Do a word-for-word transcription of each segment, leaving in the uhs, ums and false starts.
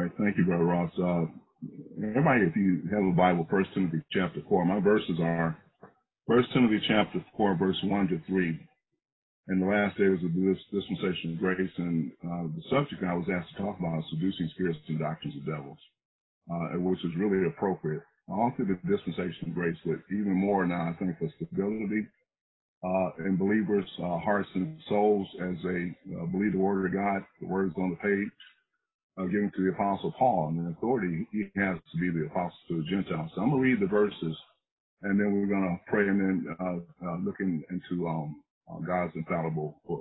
right. Thank you, Brother Ross. Uh, everybody, if you have a Bible, First Timothy chapter four, my verses are First Timothy chapter four, verse one to three. In the last days of this dispensation of grace, and uh, the subject I was asked to talk about is seducing spirits and doctrines of devils, uh, which is really appropriate all through the dispensation of grace, but even more now, I think, for stability uh, in believers' uh, hearts and souls as they uh, believe the Word of God. The Word is on the page, uh, given to the Apostle Paul, and the authority he has to be the Apostle to the Gentiles. So I'm going to read the verses, and then we're going to pray, and then uh, uh, looking into um, uh, God's infallible book.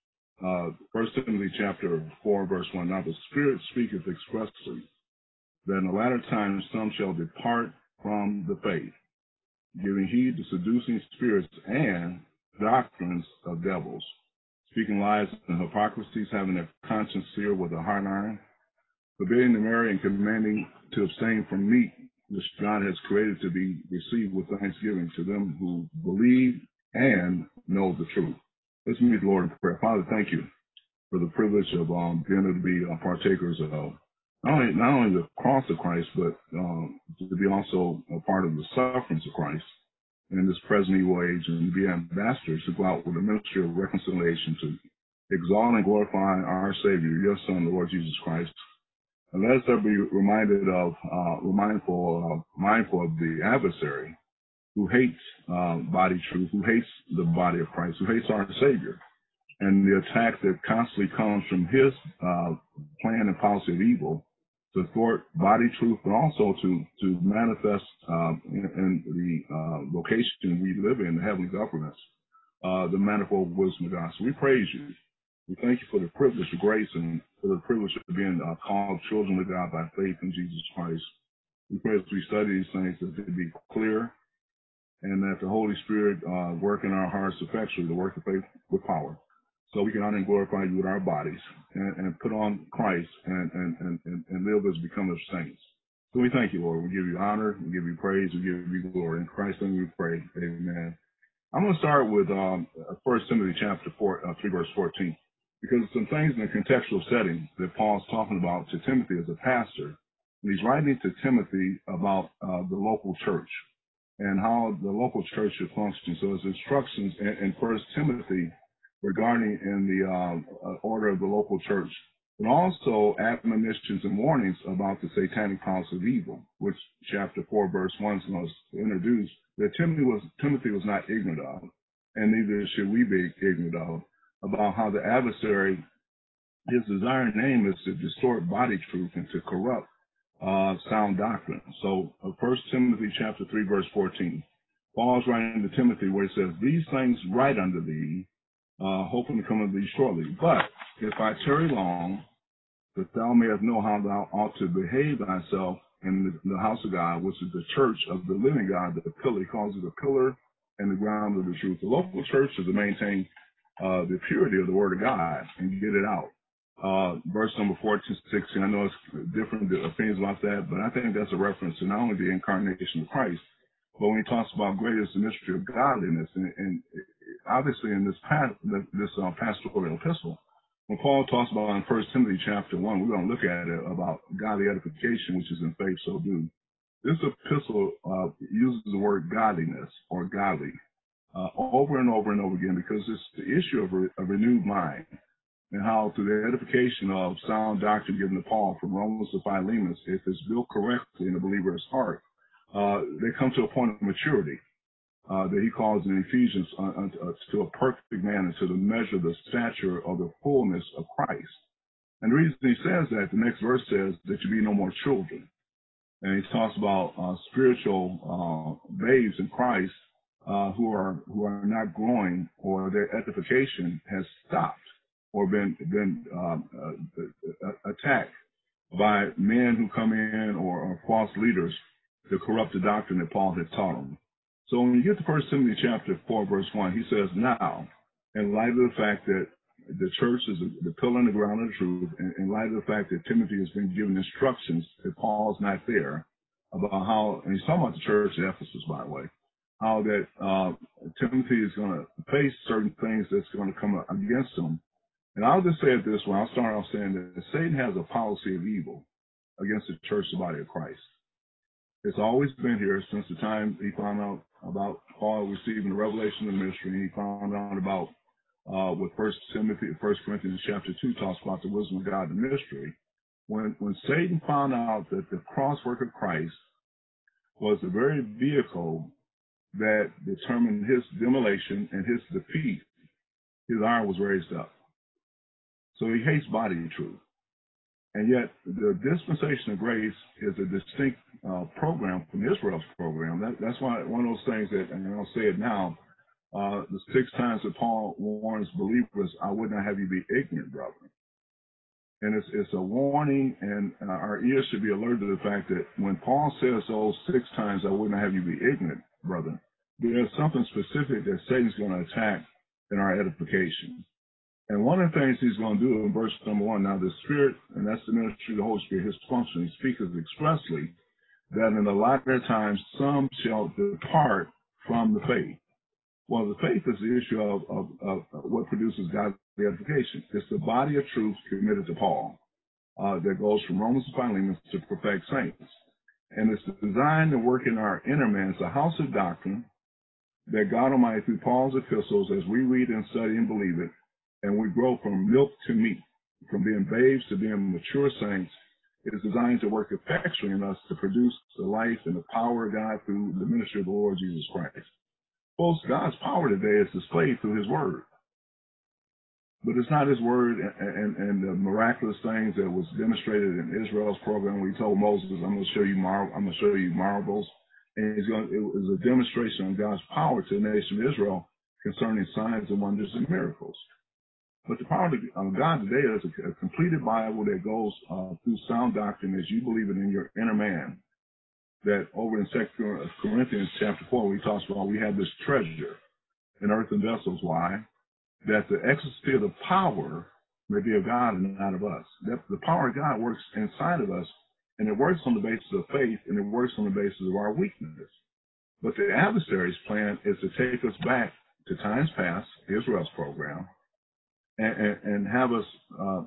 Uh, First Timothy chapter four, verse one. Now the Spirit speaketh expressly that in the latter times some shall depart from the faith, giving heed to seducing spirits and doctrines of devils, speaking lies and hypocrisies, having their conscience seared with a hot iron, forbidding to marry and commanding to abstain from meat which God has created to be received with thanksgiving to them who believe and know the truth. Let's meet the Lord in prayer. Father, thank you for the privilege of um, being able to be uh, partakers of not only, not only the cross of Christ, but um, to be also a part of the sufferings of Christ in this present evil age, and be ambassadors to go out with a ministry of reconciliation to exalt and glorify our Savior, your Son, the Lord Jesus Christ. And let us be reminded of, uh, mindful, uh, mindful of the adversary who hates uh, body truth, who hates the body of Christ, who hates our Savior, and the attack that constantly comes from his uh, plan and policy of evil to thwart body truth, but also to to manifest uh, in, in the uh, location we live in, the heavenly governments, uh, the manifold wisdom of God. So we praise you. We thank you for the privilege of grace and for the privilege of being uh, called children of God by faith in Jesus Christ. We pray as we study these things that they be clear, and that the Holy Spirit uh, work in our hearts effectually, the work of faith with power, so we can honor and glorify you with our bodies and, and put on Christ and, and, and, and live as becomers saints. So we thank you, Lord. We give you honor, we give you praise, we give you glory. In Christ's name we pray. Amen. I'm going to start with um, First Timothy chapter four, uh, three, verse fourteen, because some things in the contextual setting that Paul's talking about to Timothy as a pastor. And he's writing to Timothy about uh, the local church and how the local church should function. So his instructions in, in First Timothy regarding in the uh, uh, order of the local church, but also admonitions and warnings about the satanic powers of evil, which chapter four, verse one is going to introduce, that Timothy was, Timothy was not ignorant of, and neither should we be ignorant of, about how the adversary, his desired aim is to distort body truth and to corrupt uh, sound doctrine. So uh, First Timothy chapter three, verse fourteen, Paul's writing to Timothy where he says, these things write unto thee, uh, hoping to come unto thee shortly. But if I tarry long, that thou mayest know how thou ought to behave thyself in the, the house of God, which is the church of the living God, the pillar. He calls it the pillar and the ground of the truth. The local church is to maintain uh, the purity of the word of God and get it out. Uh, verse number fourteen, sixteen, I know it's different opinions about that, but I think that's a reference to not only the incarnation of Christ, but when he talks about great is the mystery of godliness, and, and obviously in this past, this uh, pastoral epistle, when Paul talks about in First Timothy chapter one, we're going to look at it about godly edification, which is in faith, so do. This epistle uh, uses the word godliness or godly uh, over and over and over again, because it's the issue of a, a renewed mind, and how through the edification of sound doctrine given to Paul from Romans to Philemon, if it's built correctly in the believer's heart, uh, they come to a point of maturity. Uh, that he calls in Ephesians uh, uh, to a perfect man, and to the measure, the stature of the fullness of Christ. And the reason he says that, the next verse says that you be no more children. And he talks about uh, spiritual uh, babes in Christ uh, who are who are not growing, or their edification has stopped or been been um, uh, uh, attacked by men who come in, or, or false leaders to corrupt the doctrine that Paul had taught them. So when you get to First Timothy chapter four, verse one, he says, now, in light of the fact that the church is the pillar and the ground of the truth, and in light of the fact that Timothy has been given instructions that Paul's not there, about how, and he's talking about the church at Ephesus, by the way, how that uh, Timothy is going to face certain things that's going to come against him. And I'll just say it this way. I'll start off saying that Satan has a policy of evil. against the church, the body of Christ. It's always been here since the time he found out about Paul receiving the revelation of the mystery, and he found out about uh, what First Timothy, First Corinthians chapter two talks about the wisdom of God, the mystery. When when Satan found out that the cross work of Christ was the very vehicle that determined his demolition and his defeat, his iron was raised up. So he hates body truth. And yet the dispensation of grace is a distinct uh, program from Israel's program. That, that's why one of those things that, and I'll say it now, uh, the six times that Paul warns believers, I would not have you be ignorant, brother. And it's, it's a warning, and uh, our ears should be alerted to the fact that when Paul says those six times, I would not have you be ignorant, brother, there's something specific that Satan's going to attack in our edification. And one of the things he's going to do in verse number one, now the Spirit, and that's the ministry of the Holy Spirit, his function, he speaks expressly that in the latter times some shall depart from the faith. Well, the faith is the issue of, of, of what produces God's edification. It's the body of truth committed to Paul uh, that goes from Romans to Philemon to perfect saints. And it's designed to work in our inner man. It's a house of doctrine that God Almighty, through Paul's epistles, as we read and study and believe it, and we grow from milk to meat, from being babes to being mature saints, it is designed to work effectually in us to produce the life and the power of God through the ministry of the Lord Jesus Christ. Folks, God's power today is displayed through his word. But it's not his word and, and, and the miraculous things that was demonstrated in Israel's program where he told Moses, I'm going to show you mar- I'm going to show you marvels. And he's going to, it was a demonstration of God's power to the nation of Israel concerning signs and wonders and miracles. But the power of God today is a, a completed Bible that goes uh, through sound doctrine as you believe it in your inner man. That over in Second Corinthians chapter four, where he talks about we have this treasure in earthen vessels. Why? That the exercise of the power may be of God and not of us. That the power of God works inside of us, and it works on the basis of faith, and it works on the basis of our weakness. But the adversary's plan is to take us back to times past, Israel's program, and, and, and have us uh,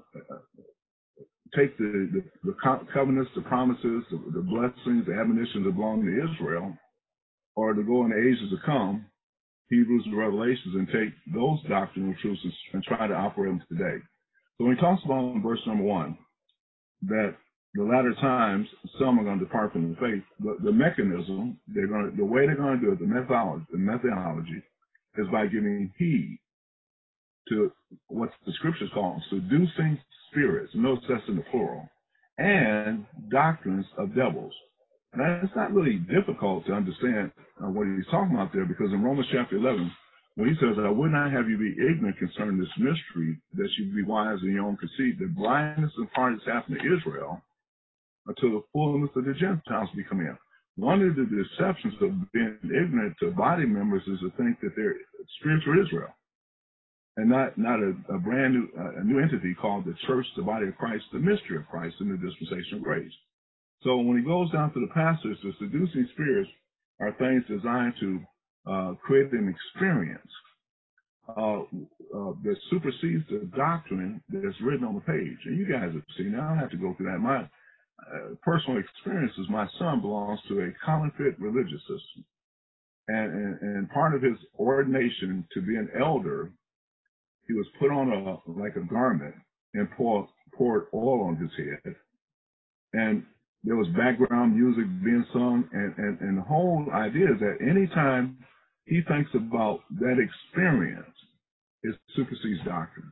take the, the, the covenants, the promises, the, the blessings, the admonitions that belong to Israel, or to go in the ages to come, Hebrews and Revelations, and take those doctrinal truths and try to operate them today. So when he talks about in verse number one, that the latter times some are going to depart from the faith, the, the mechanism, they're going to, the way they're going to do it, the methodology, the methodology is by giving heed to what the scriptures call seducing spirits, notice that's in the plural, and doctrines of devils. Now, it's not really difficult to understand uh, what he's talking about there, because in Romans chapter eleven, when he says, I would not have you be ignorant concerning this mystery, that you be wise in your own conceit, the blindness in part has happened to Israel until the fullness of the Gentiles be come in. One of the deceptions of being ignorant to body members is to think that they're spiritual Israel, and not, not a, a brand new, uh, a new entity called the church, the body of Christ, the mystery of Christ in the dispensation of grace. So when he goes down to the pastors, the seducing spirits are things designed to uh, create an experience uh, uh, that supersedes the doctrine that's written on the page. And you guys have seen it. I don't have to go through that. My uh, personal experience is my son belongs to a counterfeit religious system. And, and, and part of his ordination to be an elder, he was put on a like a garment and poured, poured oil on his head. And there was background music being sung, and, and, and the whole idea is that anytime he thinks about that experience, it supersedes doctrine.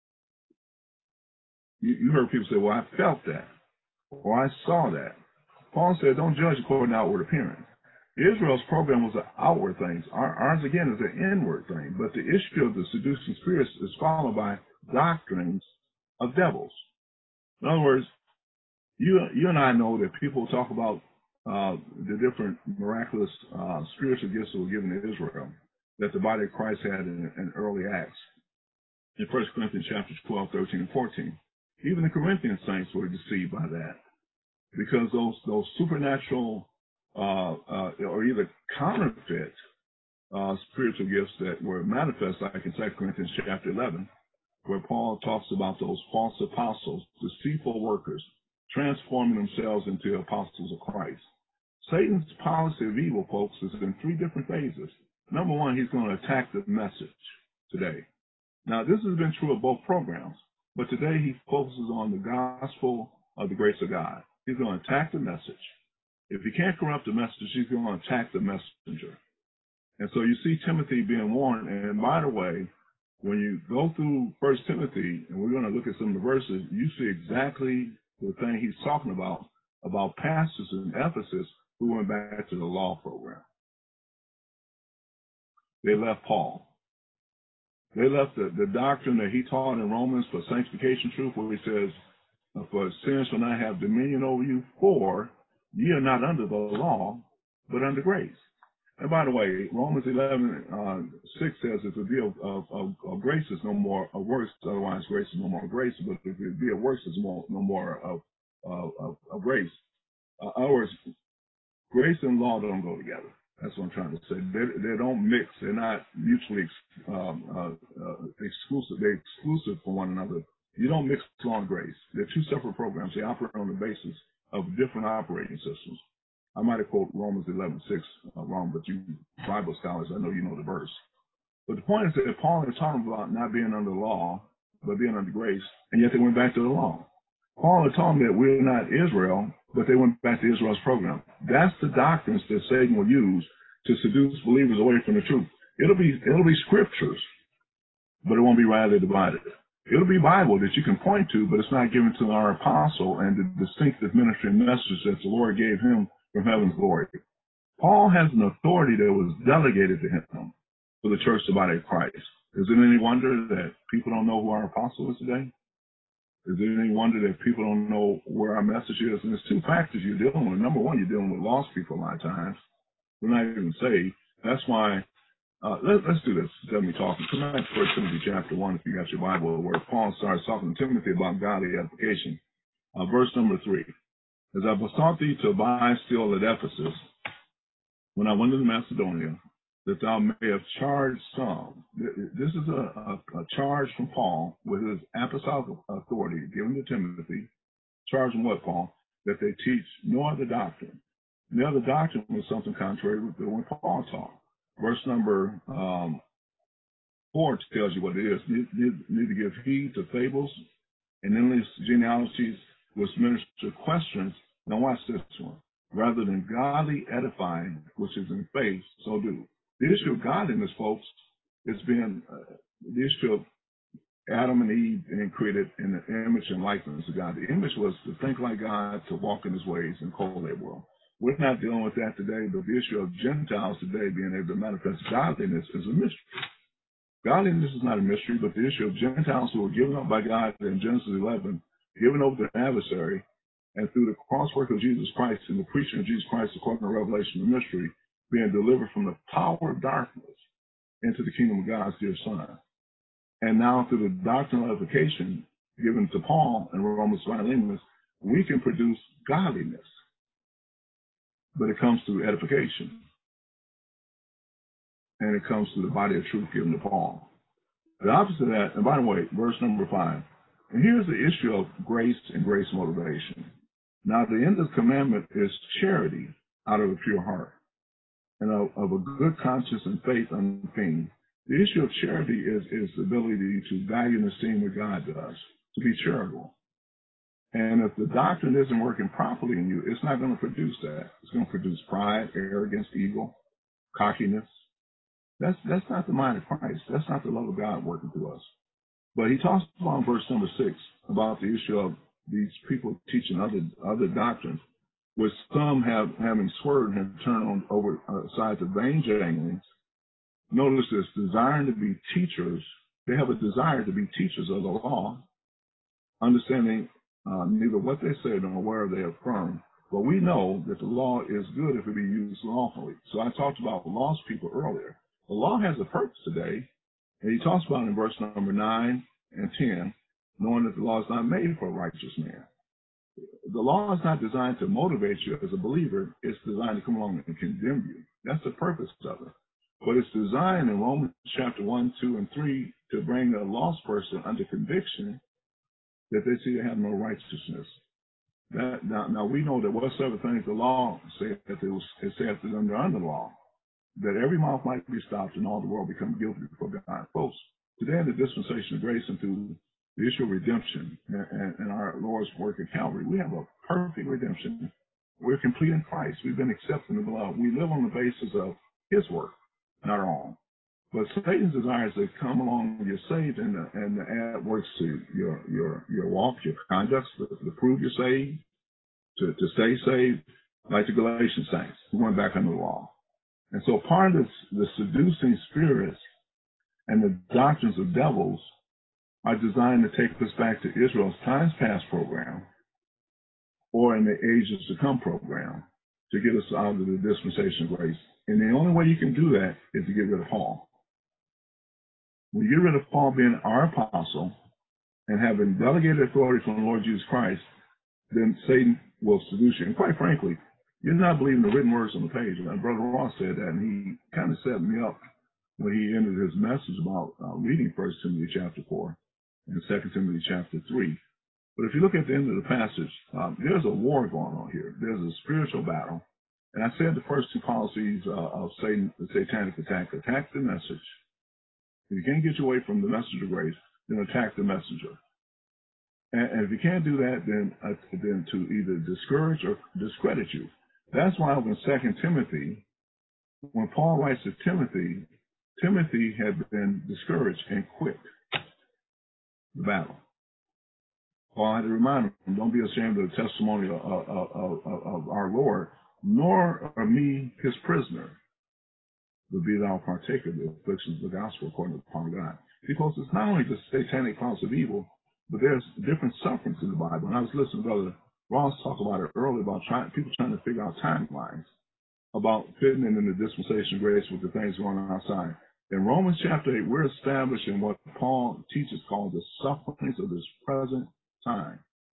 You, you heard people say, well, I felt that, or I saw that. Paul said, don't judge according to outward appearance. Israel's program was an outward thing. Our, ours, again, is an inward thing. But the issue of the seducing spirits is followed by doctrines of devils. In other words, You, you and I know that people talk about uh, the different miraculous uh, spiritual gifts that were given to Israel that the body of Christ had in, in early Acts. In First Corinthians chapters twelve, thirteen, and fourteen. Even the Corinthian saints were deceived by that, because those those supernatural uh, uh, or either counterfeit uh, spiritual gifts that were manifest, like in Second Corinthians chapter eleven, where Paul talks about those false apostles, deceitful workers, transforming themselves into apostles of Christ. Satan's policy of evil, folks, is in three different phases. Number one, he's going to attack the message today. Now, this has been true of both programs, but today he focuses on the gospel of the grace of God. He's going to attack the message. If he can't corrupt the message, he's going to attack the messenger. And so you see Timothy being warned. And by the way, when you go through First Timothy, and we're going to look at some of the verses, you see exactly the thing he's talking about, about pastors in Ephesus who went back to the law program. They left Paul. They left the, the doctrine that he taught in Romans for sanctification truth, where he says, for sin shall not have dominion over you, for ye are not under the law, but under grace. And by the way, Romans eleven, uh, six says, if it be of, of, of, of grace, is no more of works, otherwise grace is no more grace, but if it be of works, is more, no more of, of, of, of grace. Uh, in other words, grace and law don't go together. That's what I'm trying to say. They, they don't mix. They're not mutually um, uh, uh, exclusive. They're exclusive for one another. You don't mix law and grace. They're two separate programs. They operate on the basis of different operating systems. I might have quoted Romans eleven six uh, wrong, but you Bible scholars, I know you know the verse. But the point is that Paul is talking about not being under law, but being under grace, and yet they went back to the law. Paul is telling them that we're not Israel, but they went back to Israel's program. That's the doctrines that Satan will use to seduce believers away from the truth. It'll be it'll be scriptures, but it won't be rightly divided. It'll be Bible that you can point to, but it's not given to our apostle and the distinctive ministry and message that the Lord gave him from heaven's glory. Paul has an authority that was delegated to him for the church, the body of Christ. Is it any wonder that people don't know who our apostle is today? Is it any wonder that people don't know where our message is? And there's two factors you're dealing with. Number one, you're dealing with lost people a lot of times. We're not even saved. That's why, uh, let, let's do this. Let me talk. Come back to First Timothy chapter one, if you got your Bible, where Paul starts talking to Timothy about godly edification. Uh, verse number three. As I besought thee to abide still at Ephesus, when I went into Macedonia, that thou may have charged some. This is a, a, a charge from Paul with his apostolic authority given to Timothy. Charge them what, Paul? That they teach no other doctrine. And the other doctrine was something contrary to what Paul taught. Verse number um, four tells you what it is. Need, need, need to give heed to fables and endless genealogies which minister questions. Now watch this one. Rather than godly edifying, which is in faith, so do. The issue of godliness, folks, is being uh, the issue of Adam and Eve being created in the image and likeness of God. The image was to think like God, to walk in his ways and call their world. We're not dealing with that today, but the issue of Gentiles today being able to manifest godliness is a mystery. Godliness is not a mystery, but the issue of Gentiles who were given up by God in Genesis eleven, given over to an adversary, and through the cross work of Jesus Christ and the preaching of Jesus Christ according to Revelation, the mystery, being delivered from the power of darkness into the kingdom of God's dear Son. And now through the doctrinal edification given to Paul in Romans Philemon, we can produce godliness. But it comes through edification. And it comes through the body of truth given to Paul. The opposite of that, and by the way, verse number five. And here's the issue of grace and grace motivation. Now, the end of the commandment is charity out of a pure heart and of, of a good conscience and faith unfeigned. The issue of charity is, is the ability to value and esteem what God does, to be charitable. And if the doctrine isn't working properly in you, it's not going to produce that. It's going to produce pride, arrogance, ego, cockiness. That's that's not the mind of Christ. That's not the love of God working through us. But he talks about in verse number six about the issue of these people teaching other other doctrines, which some have having swerved and have turned on over uh, sides of vain janglings. Notice this, desiring to be teachers. They have a desire to be teachers of the law, understanding uh, neither what they say nor where they affirm. But we know that the law is good if it be used lawfully. So I talked about lost people earlier. The law has a purpose today, and he talks about in verse number nine and ten, knowing that the law is not made for a righteous man. The law is not designed to motivate you as a believer. It's designed to come along and condemn you. That's the purpose of it. But it's designed in Romans chapter one, two, and three to bring a lost person under conviction that they see they have no righteousness. That, now, now we know that whatsoever things the law saith that it was it saith that under under the law, that every mouth might be stopped and all the world become guilty before God. Folks, today in the dispensation of grace and through the issue of redemption and, and, and our Lord's work at Calvary, we have a perfect redemption. We're complete in Christ. We've been accepted in the beloved. We live on the basis of His work, not our own. But Satan's desire is to come along when you're saved and, uh, and to add works to your your your walk, your conduct, to, to prove you're saved, to, to stay saved, like the Galatian saints who went back under the law. And so part of this, the seducing spirits and the doctrines of devils are designed to take us back to Israel's times past program or in the ages to come program to get us out of the dispensation of grace. And the only way you can do that is to get rid of Paul. When you get rid of Paul being our apostle and having delegated authority from the Lord Jesus Christ, then Satan will seduce you. And quite frankly, you're not believing the written words on the page. And Brother Ross said that, and he kind of set me up when he ended his message about uh, reading First Timothy chapter four and Second Timothy chapter three. But if you look at the end of the passage, um, there's a war going on here. There's a spiritual battle. And I said the first two policies uh, of Satan, the satanic attack, attack the message. If you can't get you away from the message of grace, then attack the messenger. And, and if you can't do that, then uh, then to either discourage or discredit you. That's why in Second Timothy, when Paul writes to Timothy, Timothy had been discouraged and quit the battle. Paul had to remind him, don't be ashamed of the testimony of, of, of, of our Lord, nor of me, his prisoner, but be thou partaker of the afflictions of the gospel according to the power of God. Because it's not only the satanic cause of evil, but there's different sufferings in the Bible. And I was listening to Brother Ross talk about it earlier about trying, people trying to figure out timelines about fitting in the dispensation of grace with the things going on outside. In Romans chapter eight, we're establishing what Paul teaches called the sufferings of this present time.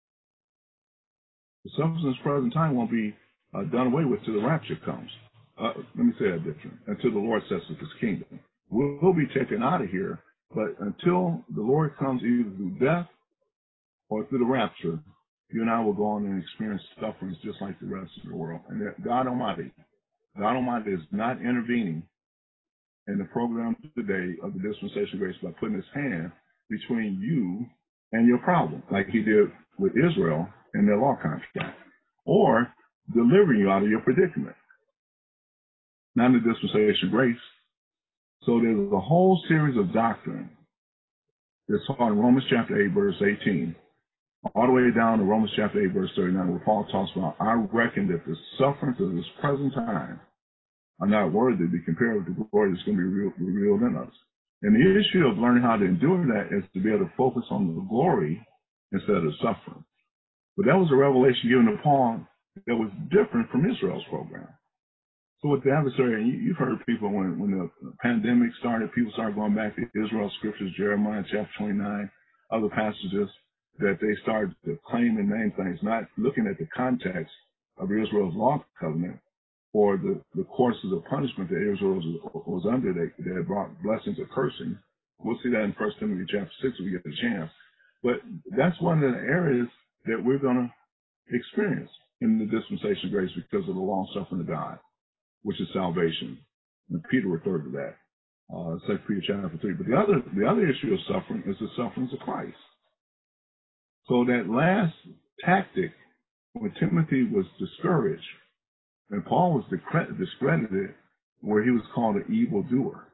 The sufferings of this present time won't be uh, done away with till the rapture comes. Uh, let me say that different. Until the Lord sets up his kingdom. We'll, we'll be taken out of here, but until the Lord comes either through death or through the rapture, you and I will go on and experience sufferings just like the rest of the world. And that God Almighty, God Almighty is not intervening in the program today of the dispensation of grace by putting his hand between you and your problem, like he did with Israel in their law contract, or delivering you out of your predicament. Not in the dispensation of grace. So there's a whole series of doctrine that's taught in Romans chapter eight, verse eighteen, all the way down to Romans chapter eight, verse thirty-nine, where Paul talks about, I reckon that the sufferings of this present time are not worthy to be compared with the glory that's going to be revealed in us. And the issue of learning how to endure that is to be able to focus on the glory instead of suffering. But that was a revelation given to Paul that was different from Israel's program. So with the adversary, and you've heard people when, when the pandemic started, people started going back to Israel scriptures, Jeremiah chapter twenty-nine, other passages, that they started to claim and name things, not looking at the context of Israel's law covenant, or the, the courses of punishment that Israel was, was under that, that brought blessings or cursing. We'll see that in First Timothy chapter six if we get the chance. But that's one of the areas that we're going to experience in the dispensation of grace because of the long suffering of God, which is salvation. And Peter referred to that, uh, Second Peter chapter three. But the other, the other issue of suffering is the sufferings of Christ. So that last tactic, when Timothy was discouraged, and Paul was discredited, where he was called an evildoer.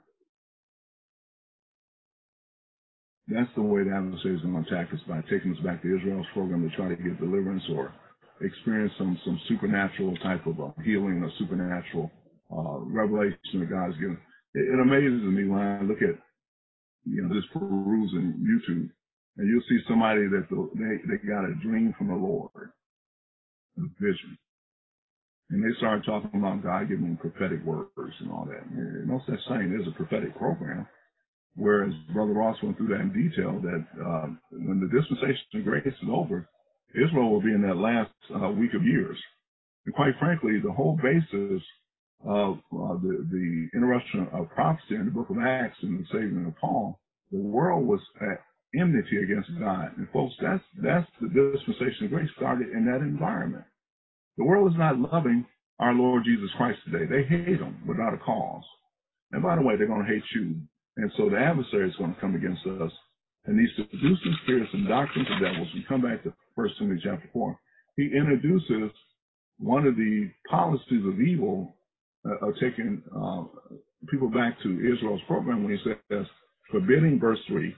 That's the way the adversary is going to attack us, by taking us back to Israel's program to try to get deliverance or experience some some supernatural type of uh, healing or supernatural uh, revelation that God's given. It, it amazes me when I look at, you know, just perusing YouTube, and you'll see somebody that the, they they got a dream from the Lord, a vision. And they started talking about God giving them prophetic words and all that. And no such thing. There's a prophetic program. Whereas Brother Ross went through that in detail, that uh, when the dispensation of grace is over, Israel will be in that last uh, week of years. And quite frankly, the whole basis of uh, the, the interruption of prophecy in the book of Acts and the saving of Paul, the world was at enmity against God. And folks, that's that's the dispensation of grace started in that environment. The world is not loving our Lord Jesus Christ today. They hate him without a cause. And by the way, they're going to hate you. And so the adversary is going to come against us. And these seducing spirits and doctrines of devils, we come back to First Timothy chapter four, he introduces one of the policies of evil uh, of taking uh, people back to Israel's program when he says, forbidding, verse three,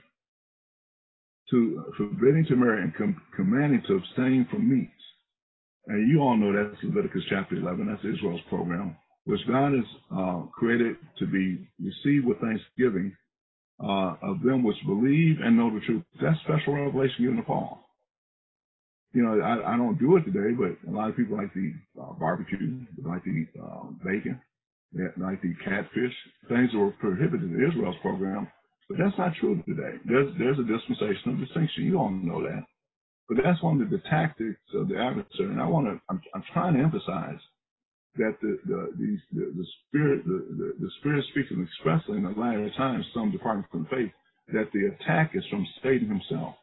to forbidding to marry and com- commanding to abstain from meats. And you all know that's Leviticus chapter eleven. That's Israel's program, which God has uh, created to be received with thanksgiving uh, of them which believe and know the truth. That's special revelation given to Paul. You know, I, I don't do it today, but a lot of people like to eat uh, barbecue, they like to eat uh, bacon, they like to eat catfish, things that were prohibited in Israel's program. But that's not true today. There's there's a dispensation of distinction. You all know that. But that's one of the tactics of the adversary. And I want to, I'm, I'm trying to emphasize that the the these, the, the spirit the, the, the spirit speaking expressly in the latter times, some departing from faith, that the attack is from Satan himself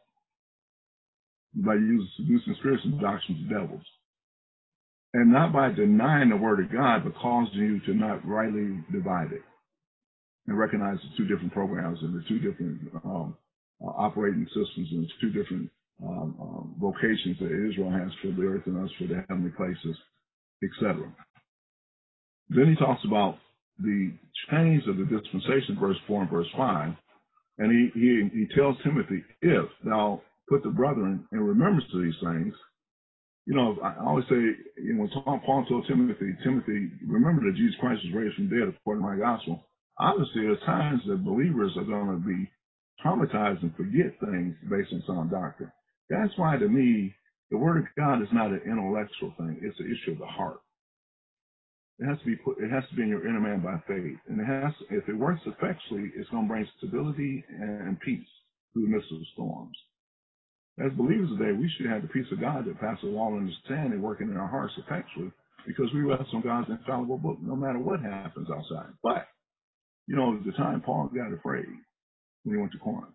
by using seducing spirits and doctrines of devils, and not by denying the word of God, but causing you to not rightly divide it and recognize the two different programs and the two different um, uh, operating systems and the two different um, um, vocations that Israel has for the earth and us for the heavenly places, et cetera. Then he talks about the change of the dispensation, verse four and verse five, and he he, he tells Timothy, if thou put the brethren in remembrance of these things. You know, I always say, you know, when Paul told Timothy, Timothy, remember that Jesus Christ was raised from the dead according to my gospel. Obviously, there's times that believers are going to be traumatized and forget things based on sound doctrine. That's why, to me, the Word of God is not an intellectual thing. It's an issue of the heart. It has to be put. It has to be in your inner man by faith, and it has. If it works effectually, it's going to bring stability and peace through the midst of the storms. As believers today, we should have the peace of God that passes all understanding working in our hearts effectually, because we rest on God's infallible book, no matter what happens outside. But, you know, at the time, Paul got afraid when he went to Corinth.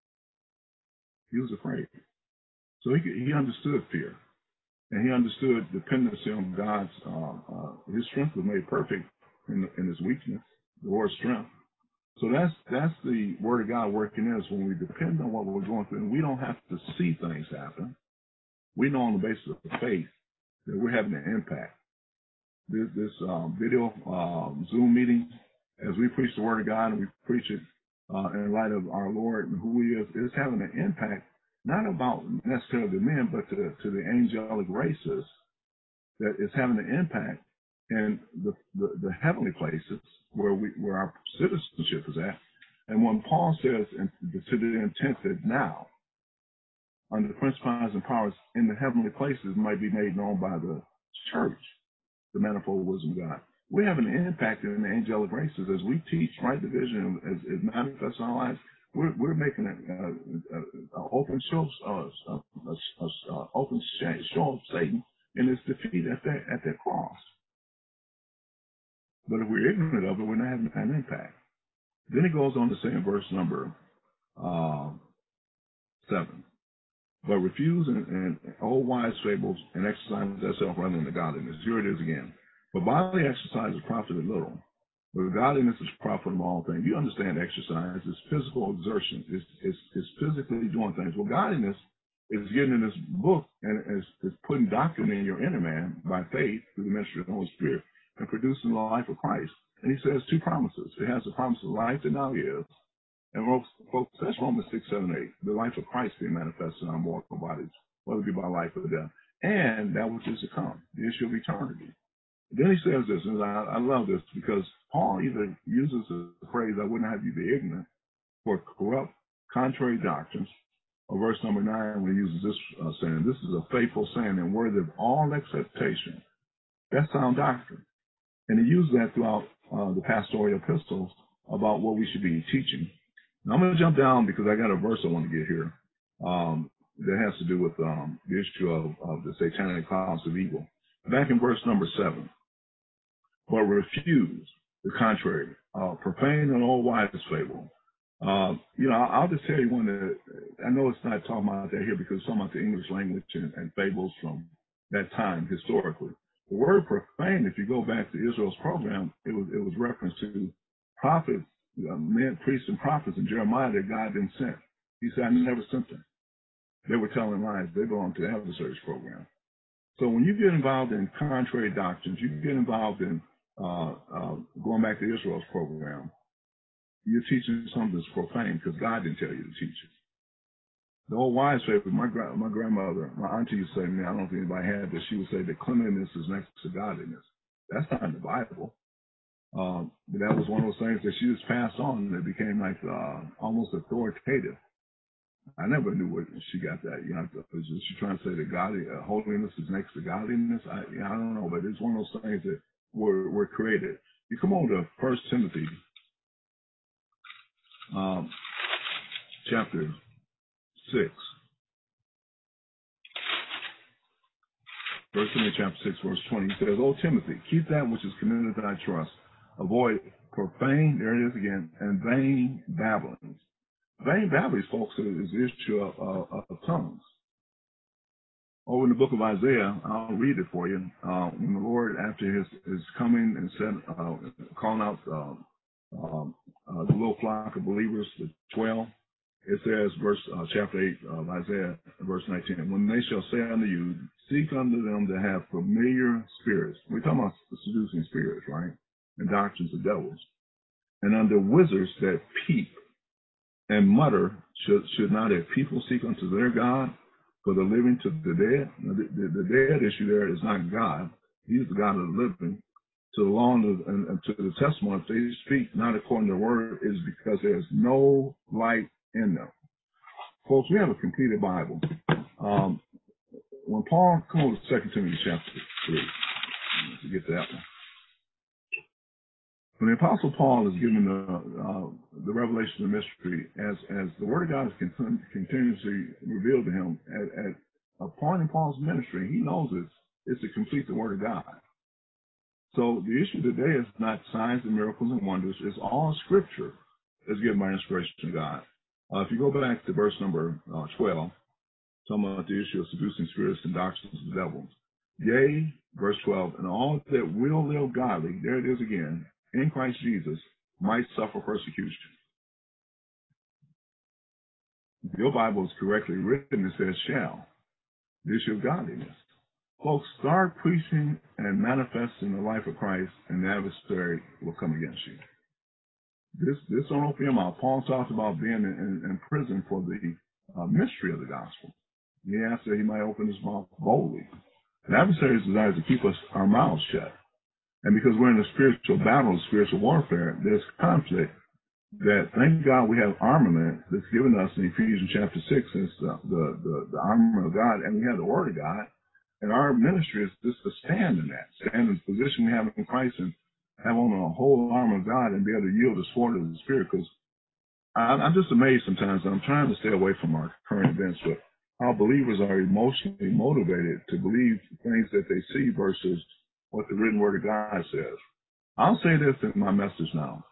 He was afraid. So he, he understood fear, and he understood dependency on God's, uh, uh, his strength was made perfect in, in his weakness, the Lord's strength. So that's that's the word of God working in us when we depend on what we're going through, and we don't have to see things happen. We know on the basis of faith that we're having an impact. This, this um, video um, Zoom meeting, as we preach the word of God and we preach it uh, in light of our Lord and who he is, is having an impact, not about necessarily the men, but to, to the angelic races, that is having an impact in the, the, the heavenly places where we where our citizenship is at. And when Paul says, and to the intent that now, under principalities and powers in the heavenly places might be made known by the church, the manifold wisdom of God. We have an impact in the angelic races as we teach right division, as it manifests in our lives. We're, we're making an open show, uh, a, a, a open show of Satan in his defeat at that at that cross. But if we're ignorant of it, we're not having an impact. Then he goes on to say in verse number uh, seven, but refuse and, and old wise fables and exercise thyself rather than the godliness. Here it is again. But bodily exercise is profited little, but godliness is profitable all things. You understand exercise is physical exertion. It's, it's, it's physically doing things. Well, godliness is getting in this book and is, is putting doctrine in your inner man by faith through the ministry of the Holy Spirit and producing the life of Christ. And he says two promises. It has the promise of life that now is. And folks, that's Romans six, seven, eight. The life of Christ being manifested in our mortal bodies, whether it be by life or death. And that which is to come, the issue of eternity. Then he says this, and I, I love this, because Paul even uses the phrase, I wouldn't have you be ignorant, for corrupt, contrary doctrines. Or verse number nine, when he uses this uh, saying, this is a faithful saying and worthy of all acceptation. That's sound doctrine. And he used that throughout uh, the pastoral epistles about what we should be teaching. Now I'm going to jump down because I got a verse I want to get here um, that has to do with um, the issue of, of the satanic powers of evil. Back in verse number seven, but refuse the contrary, uh, profane and all wise fable, Uh, you know, I'll just tell you one that I know it's not talking about that here because it's talking about the English language and, and fables from that time historically. The word profane, if you go back to Israel's program, it was it was reference to prophets, uh, men, priests, and prophets in Jeremiah that God didn't send. He said, "I never sent them." They were telling lies. They belong to the adversaries program. So when you get involved in contrary doctrines, you get involved in uh, uh, going back to Israel's program, you're teaching something that's profane because God didn't tell you to teach it. The old wise favorite, my gra- my grandmother, my auntie used to say to me, I don't know if anybody had this, she would say that cleanliness is next to godliness. That's not in the Bible. Um, but that was one of those things that she just passed on and it became like uh, almost authoritative. I never knew where she got that. You know, was she trying to say that God, uh, holiness is next to godliness? I, you know, I don't know, but it's one of those things that were, were created. You come on to First Timothy, um, chapter six. First Timothy chapter six, verse twenty. He says, "O Timothy, keep that which is committed to thy trust. Avoid profane," there it is again, "and vain babblings." Vain babblings, folks, is the issue of, of, of tongues. Over in the book of Isaiah, I'll read it for you. Uh, when the Lord, after his, his coming and said, uh, calling out uh, um, uh, the little flock of believers, the twelve, it says, verse uh, chapter eight of Isaiah, verse nineteen, "When they shall say unto you, seek unto them that have familiar spirits." We're talking about seducing spirits, right? And doctrines of devils. "And unto wizards that peep and mutter, should, should not a people seek unto their God? For the living to the dead." Now, the, the, the dead issue there is not God. He's the God of the living. To the law and, and, and to the testimony, if they speak not according to the word, is because there's no light in them. Folks, we have a completed Bible. Um, when Paul, come on to Second Timothy chapter three, to get that one. When the Apostle Paul is given the uh, the revelation of the mystery, as as the Word of God is continu- continuously revealed to him, at, at a point in Paul's ministry, he knows it's it's to complete the Word of God. So the issue today is not signs and miracles and wonders; it's all Scripture is given by inspiration of God. Uh, if you go back to verse number uh, twelve, talking about the issue of seducing spirits and doctrines of the devils. "Yea," verse twelve, "and all that will live godly," there it is again, "in Christ Jesus, might suffer persecution." If your Bible is correctly written, it says shall. The issue of godliness. Folks, start preaching and manifesting the life of Christ, and the adversary will come against you. This this don't open your mouth. Paul talks about being in, in, in prison for the uh, mystery of the gospel. He asked that he might open his mouth boldly. The adversary's desire is to keep us our mouths shut. And because we're in a spiritual battle, spiritual warfare, there's conflict that, thank God, we have armament that's given us in Ephesians chapter six. It's the, the, the, the armor of God, and we have the word of God. And our ministry is just to stand in that, stand in the position we have in Christ and have on the whole armor of God and be able to yield the sword of the Spirit. Because I'm just amazed sometimes. I'm trying to stay away from our current events, but how believers are emotionally motivated to believe things that they see versus what the written word of God says. I'll say this in my message now.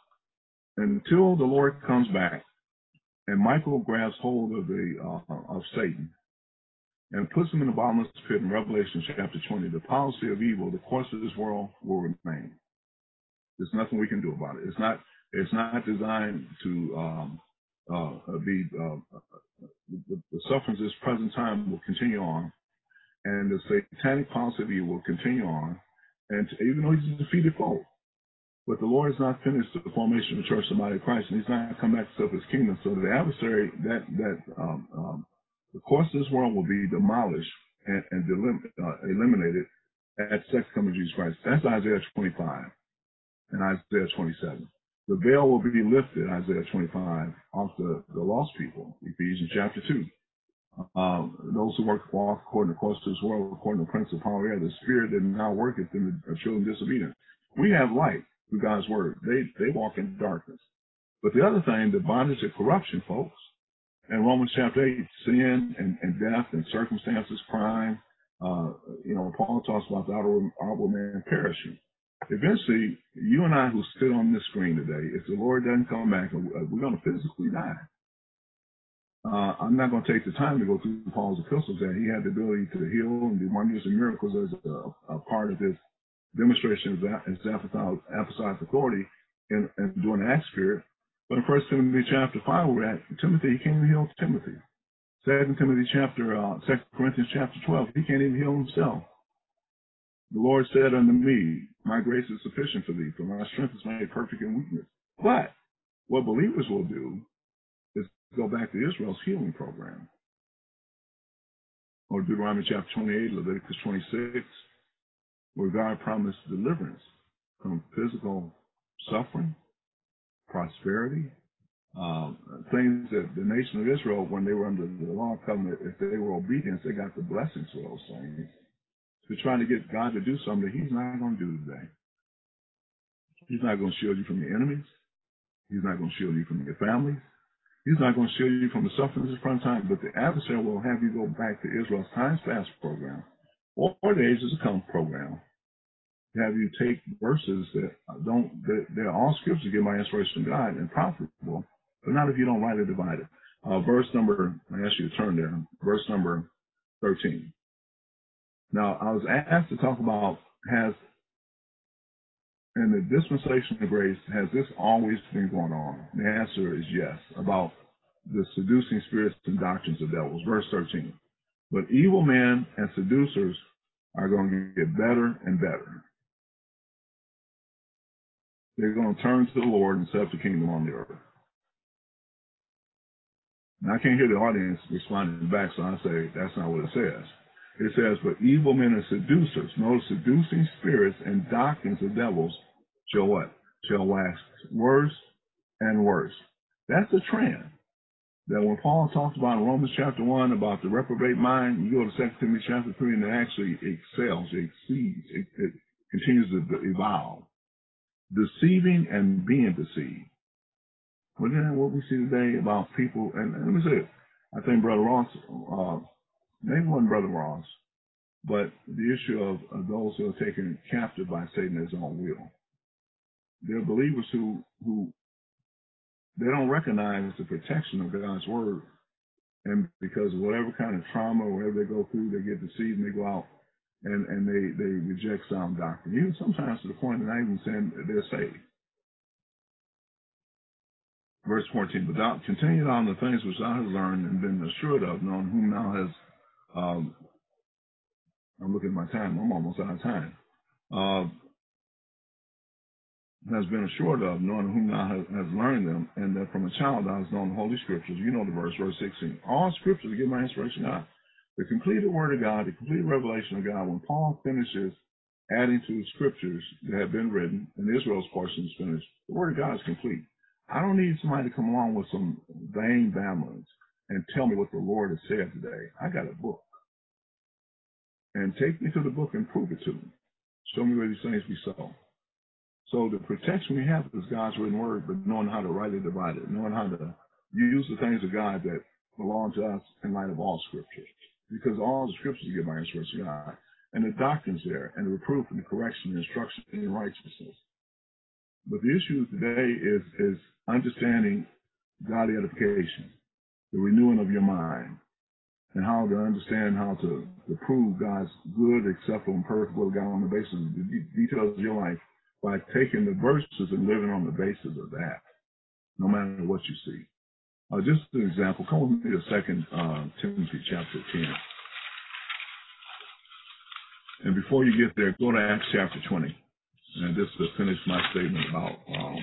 Until the Lord comes back and Michael grabs hold of the uh, of Satan and puts him in the bottomless pit in Revelation chapter twenty, the policy of evil, the course of this world will remain. There's nothing we can do about it. It's not. It's not designed to um, uh, be. Uh, the, the sufferings of this present time will continue on, and the satanic policy of evil will continue on. And to, even though he's a defeated foe, but the Lord has not finished the formation of the church, the body of Christ, and he's not come back to set up his kingdom. So the adversary, that that um, um, the course of this world will be demolished and, and delim- uh, eliminated at the second coming of Jesus Christ. That's Isaiah twenty-five and Isaiah twenty-seven. The veil will be lifted, Isaiah twenty-five, off the, the lost people, Ephesians chapter two. Um, those who work walk according to the course of this world, according to the prince of power of air, the spirit that now worketh in the children of disobedience. We have light through God's word. They they walk in darkness. But the other thing, the bondage of corruption, folks, in Romans chapter eight, sin and, and death and circumstances, crime. Uh, you know, Paul talks about the outward, outward man perishing. Eventually, you and I who sit on this screen today, if the Lord doesn't come back, we're going to physically die. Uh, I'm not going to take the time to go through Paul's epistles that he had the ability to heal and do wonders and miracles as a, a part of his demonstration of that, his apostolic, apostolic authority and, and during the Acts period. But in First Timothy chapter five, we're at Timothy, he can't even heal Timothy. Second Timothy chapter, uh, Second Corinthians chapter twelve, he can't even heal himself. The Lord said unto me, my grace is sufficient for thee, for my strength is made perfect in weakness. But what believers will do is go back to Israel's healing program. Or Deuteronomy chapter twenty-eight, Leviticus twenty-six, where God promised deliverance from physical suffering, prosperity, um, things that the nation of Israel, when they were under the law covenant, if they were obedient, they got the blessings for those things. They're trying to get God to do something that he's not going to do today. He's not going to shield you from your enemies. He's not going to shield you from your families. He's not going to shield you from the sufferings of front time, but the adversary will have you go back to Israel's Times Past program or, or the Ages to Come program. Have you take verses that don't, that they're all scriptures given by inspiration of God and profitable, but not if you don't rightly divide it. Uh, verse number, I ask you to turn there, verse number thirteen. Now, I was asked to talk about, has, in the dispensation of grace, has this always been going on? The answer is yes, about the seducing spirits and doctrines of devils. Verse thirteen. But evil men and seducers are going to get better and better. They're going to turn to the Lord and set up the kingdom on the earth. Now, I can't hear the audience responding back, so I say that's not what it says. It says, but evil men and seducers, notice seducing spirits and doctrines of devils shall what? Shall wax worse and worse. That's a trend. That when Paul talks about in Romans chapter one about the reprobate mind, you go to Second Timothy chapter three and it actually excels, it exceeds, it, it continues to evolve. Deceiving and being deceived. Well, then what we see today about people, and, and let me say it, I think Brother Ross, uh, maybe wasn't Brother Ross, but the issue of, of those who are taken captive by Satan at his own will. They're believers who, who they don't recognize the protection of God's word. And because of whatever kind of trauma, whatever they go through, they get deceived and they go out and, and they, they reject sound doctrine. Even sometimes to the point that I even saying they're saved. Verse fourteen, but thou continue on the things which thou hast learned and been assured of, knowing whom thou hast, um, I'm looking at my time, I'm almost out of time, uh, has been assured of, knowing whom thou hast, hast learned them, and that from a child thou hast known the Holy Scriptures. You know the verse, verse sixteen. All Scriptures give my inspiration God. The completed Word of God, the complete revelation of God, when Paul finishes adding to the Scriptures that have been written, and Israel's portion is finished, the Word of God is complete. I don't need somebody to come along with some vain babblings and tell me what the Lord has said today. I got a book. And take me to the book and prove it to me. Show me where these things be so. So the protection we have is God's written word, but knowing how to rightly divide it, knowing how to use the things of God that belong to us in light of all scriptures. Because all the scriptures are given by inspiration of God. And the doctrine's there, and the reproof and the correction and instruction in righteousness. But the issue today is, is understanding godly edification, the renewing of your mind, and how to understand how to, to prove God's good, acceptable, and perfect will of God on the basis of the de- details of your life by taking the verses and living on the basis of that, no matter what you see. Uh, just an example, come with me to Second uh, Timothy chapter ten. And before you get there, go to Acts chapter twenty. And just to finish my statement about um,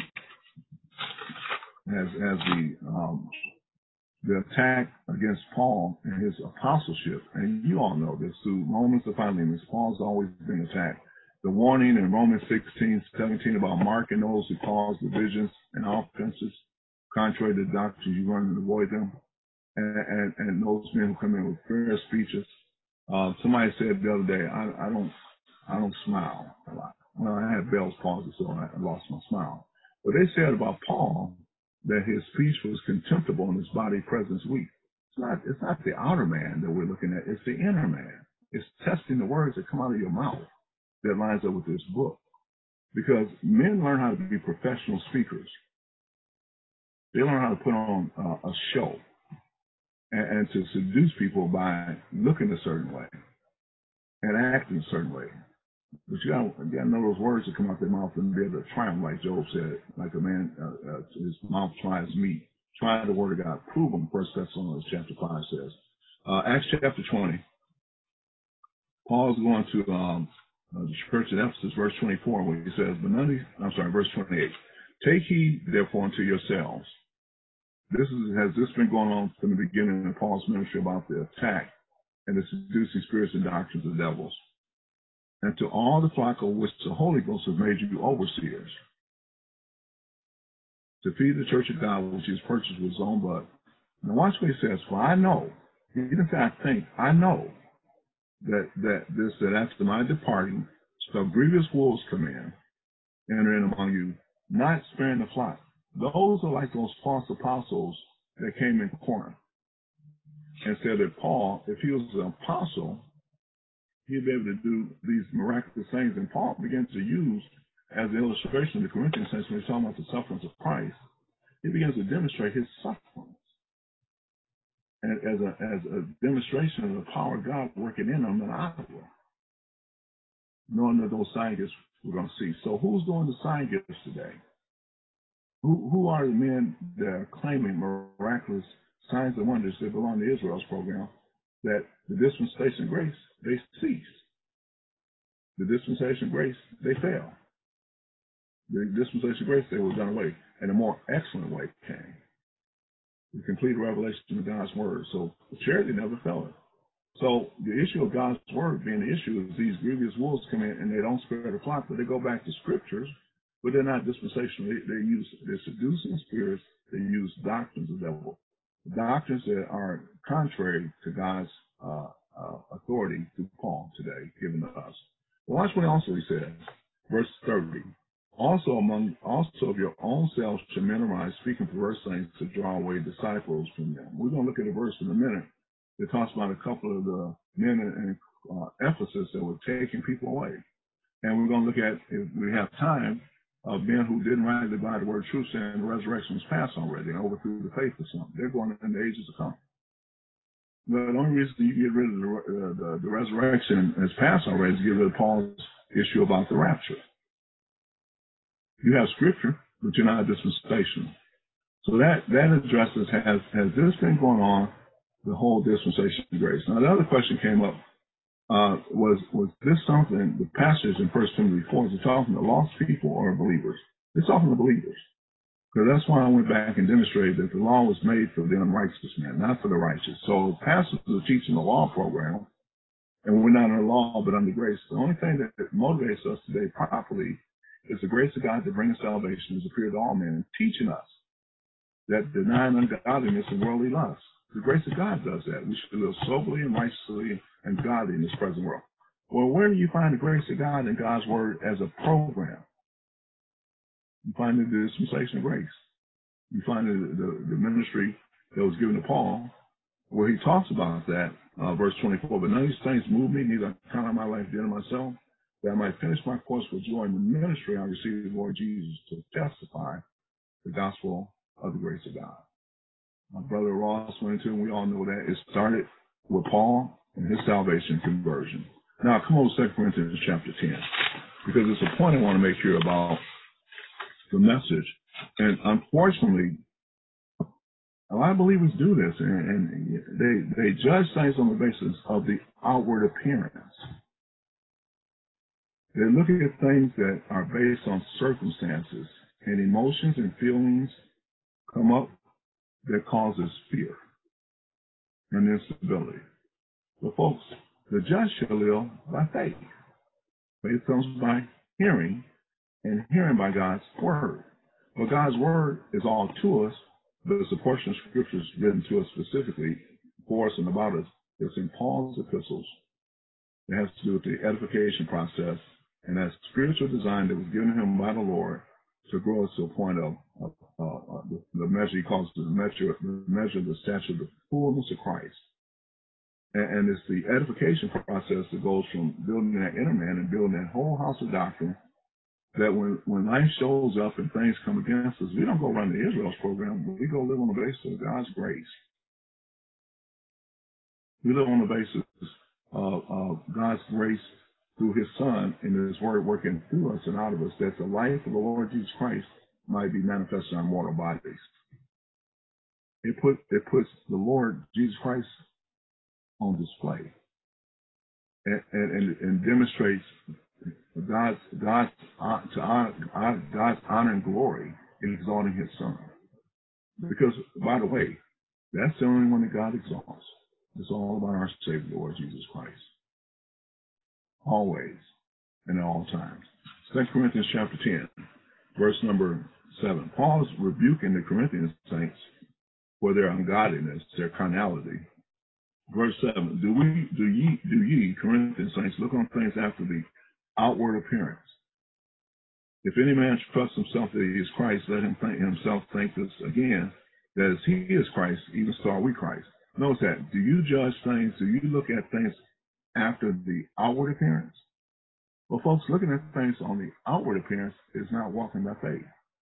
as as the um, the attack against Paul and his apostleship, and you all know this through Romans to Philemon, Paul's always been attacked. The warning in Romans sixteen, seventeen about marking those who cause divisions and offenses, contrary to the doctrine, you run and avoid them. And, and, and those men who come in with fair speeches. Uh, somebody said the other day, I, I don't I don't smile a lot. Well, I had Bell's palsy, so I lost my smile. But they said about Paul that his speech was contemptible and his body presence weak. It's not, it's not the outer man that we're looking at. It's the inner man. It's testing the words that come out of your mouth that lines up with this book. Because men learn how to be professional speakers. They learn how to put on uh, a show and, and to seduce people by looking a certain way and acting a certain way. But you got you got to know those words that come out their mouth and be able to triumph, like Job said, like a man, uh, uh, his mouth tries meat. Try the word of God. Prove them, First Thessalonians chapter five says. Uh, Acts chapter twenty, Paul's going to um, uh, the church at Ephesus, verse twenty-four, where he says, but none of these, I'm sorry, verse twenty-eight. Take heed, therefore, unto yourselves. This is, has this been going on from the beginning of Paul's ministry about the attack and the seducing spirits and doctrines of devils. And to all the flock of which the Holy Ghost has made you overseers, to feed the church of God which he has purchased with his own blood. Now watch what he says, for I know, he didn't say I think, I know that that this that after my departing shall grievous wolves come in, enter in among you, not sparing the flock. Those are like those false apostles that came in Corinth and said that Paul, if he was an apostle, he'd be able to do these miraculous things. And Paul began to use, as the illustration of the Corinthian saints, when he's talking about the sufferings of Christ, he begins to demonstrate his sufferings. And as a, as a demonstration of the power of God working in them and out of them, knowing that those sign gifts we're going to see. So who's doing the sign gifts today? Who who are the men that are claiming miraculous signs and wonders that belong to Israel's program, that the dispensation of grace, they cease. The dispensation of grace, they fail. The dispensation of grace, they were done away. And a more excellent way came. The complete revelation of God's word. So charity never failed. So the issue of God's word being the issue is these grievous wolves come in and they don't spare the flock, but they go back to scriptures, but they're not dispensational. They, they use, they're seducing spirits. They use doctrines of the devil, doctrines that are contrary to God's uh, uh, authority through Paul today, given to us. But watch what also he says, verse thirty. Also among, also of your own selves shall men arise, speaking perverse things to draw away disciples from them. We're going to look at a verse in a minute. It talks about a couple of the men in uh, Ephesus that were taking people away. And we're going to look at, if we have time, of men who didn't rightly divide the word truth, saying the resurrection was past already and overthrew the faith or something. They're going in the ages to come. But the only reason you get rid of the, uh, the, the resurrection as past already is to get rid of Paul's issue about the rapture. You have scripture, but you're not dispensational. So that, that addresses, has, has this been going on the whole dispensation of grace? Now, the other question came up, uh, was, was this something, the passage in First Timothy four, is it talking to lost people or believers? It's talking to believers. Because that's why I went back and demonstrated that the law was made for the unrighteous man, not for the righteous. So pastors are teaching the law program, and we're not under law, but under grace. The only thing that motivates us today properly is the grace of God to bring us salvation is appeared to all men, teaching us that denying ungodliness and worldly lust. The grace of God does that. We should live soberly and righteously and godly in this present world. Well, where do you find the grace of God in God's word as a program? You find it in the dispensation of grace. You find it in the, the ministry that was given to Paul, where he talks about that, uh, verse twenty-four. But none of these things move me, neither I count on my life dear to myself, that I might finish my course with joy in the ministry I received of the Lord Jesus to testify the gospel of the grace of God. My brother Ross went into, and we all know that it started with Paul and his salvation conversion. Now, come on to Second Corinthians chapter ten, because it's a point I want to make here about the message. And unfortunately, a lot of believers do this, and, and they, they judge things on the basis of the outward appearance. They look at things that are based on circumstances, and emotions and feelings come up that causes fear and instability. But folks, the just shall live by faith. Faith comes by hearing, and hearing by God's word. But God's word is all to us, but it's a portion of scriptures written to us specifically for us and about us. It's in Paul's epistles. It has to do with the edification process and that spiritual design that was given him by the Lord to grow us to a point of, of uh, uh, the, the measure he calls the measure, the measure of the stature of the fullness of Christ. And, and it's the edification process that goes from building that inner man and building that whole house of doctrine that when, when life shows up and things come against us, we don't go run the Israel's program. We go live on the basis of God's grace. We live on the basis of, of God's grace through his son and his word working through us and out of us, that the life of the Lord Jesus Christ might be manifested in our mortal bodies. It put it puts the Lord Jesus Christ on display and, and, and demonstrates God's God's to honor, God's honor and glory in exalting his son. Because, by the way, that's the only one that God exalts. It's all about our Savior, Lord Jesus Christ. Always and at all times. Second Corinthians chapter ten, verse number seven. Paul is rebuking the Corinthian saints for their ungodliness, their carnality. Verse seven. Do we do ye do ye, Corinthian saints, look on things after the outward appearance? If any man trust himself that he is Christ, let him think himself think this again, that as he is Christ, even so are we Christ. Notice that. Do you judge things? Do you look at things after the outward appearance? Well, folks, looking at things on the outward appearance is not walking by faith.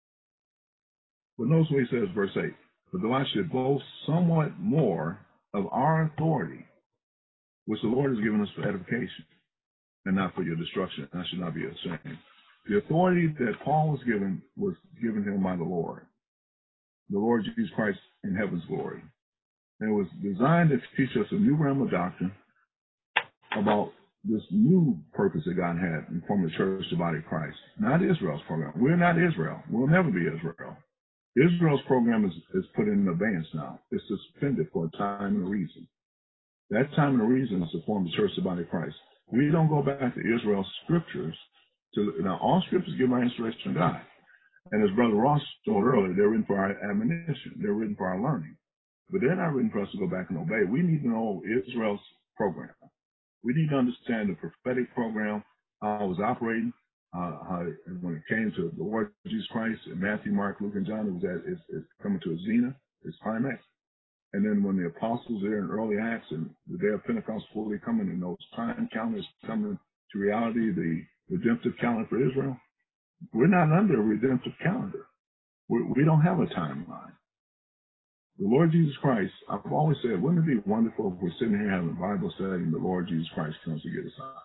But notice what he says, verse eight. But though I should boast somewhat more of our authority, which the Lord has given us for edification, and not for your destruction, I should not be ashamed. The authority that Paul was given was given him by the Lord, the Lord Jesus Christ in heaven's glory. And it was designed to teach us a new realm of doctrine about this new purpose that God had in forming the church, the body of Christ. Not Israel's program. We're not Israel. We'll never be Israel. Israel's program is, is put in abeyance now. It's suspended for a time and a reason. That time and a reason is to form the church, the body of Christ. We don't go back to Israel's scriptures. To, now, all scriptures give our inspiration from God. And as Brother Ross told earlier, they're written for our admonition. They're written for our learning. But they're not written for us to go back and obey. We need to know Israel's program. We need to understand the prophetic program, how it was operating, uh, how it, when it came to the Lord Jesus Christ, in Matthew, Mark, Luke, and John, it was at, it's, it's coming to a zenith, its climax. And then when the apostles there in early Acts and the day of Pentecost fully coming, and those time calendars coming to reality, the redemptive calendar for Israel, we're not under a redemptive calendar. We, we don't have a timeline. The Lord Jesus Christ, I've always said, wouldn't it be wonderful if we're sitting here having a Bible study and the Lord Jesus Christ comes to get us out?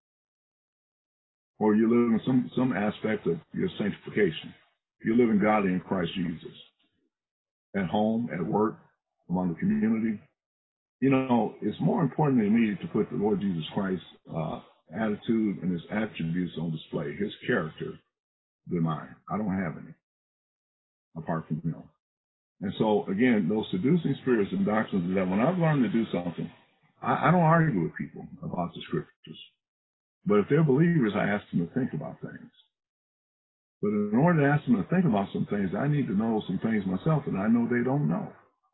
Or you're living some, some aspect of your sanctification. You're living godly in Christ Jesus. At home, at work, among the community. You know, it's more important to me to put the Lord Jesus Christ's uh, attitude and his attributes on display, his character, than mine. I don't have any, apart from him. And so, again, those seducing spirits and doctrines of the devil, when I've learned to do something, I, I don't argue with people about the scriptures. But if they're believers, I ask them to think about things. But in order to ask them to think about some things, I need to know some things myself that I know they don't know.